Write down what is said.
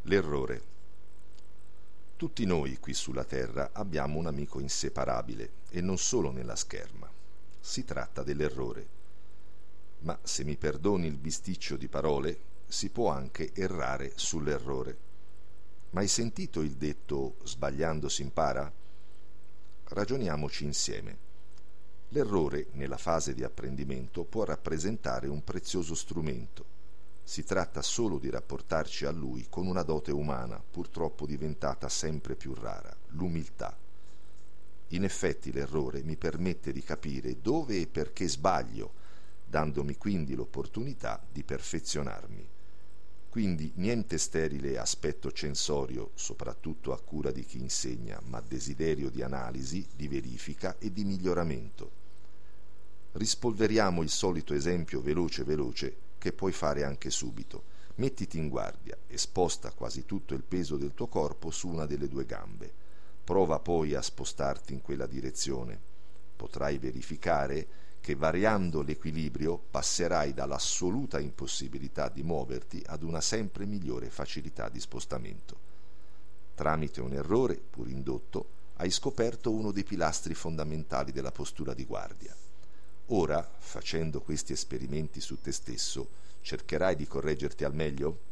L'errore. Tutti noi qui sulla Terra abbiamo un amico inseparabile, e non solo nella scherma. Si tratta dell'errore. Ma se mi perdoni il bisticcio di parole, si può anche errare sull'errore. Ma hai sentito il detto "sbagliando si impara"? Ragioniamoci insieme. L'errore, nella fase di apprendimento, può rappresentare un prezioso strumento. Si tratta solo di rapportarci a lui con una dote umana, purtroppo diventata sempre più rara, l'umiltà. In effetti l'errore mi permette di capire dove e perché sbaglio, dandomi quindi l'opportunità di perfezionarmi. Quindi niente sterile aspetto censorio, soprattutto a cura di chi insegna, ma desiderio di analisi, di verifica e di miglioramento. Rispolveriamo il solito esempio veloce che puoi fare anche subito. Mettiti in guardia e sposta quasi tutto il peso del tuo corpo su una delle due gambe. Prova poi a spostarti in quella direzione. Potrai verificare che variando l'equilibrio passerai dall'assoluta impossibilità di muoverti ad una sempre migliore facilità di spostamento. Tramite un errore, pur indotto, hai scoperto uno dei pilastri fondamentali della postura di guardia. Ora, facendo questi esperimenti su te stesso, cercherai di correggerti al meglio?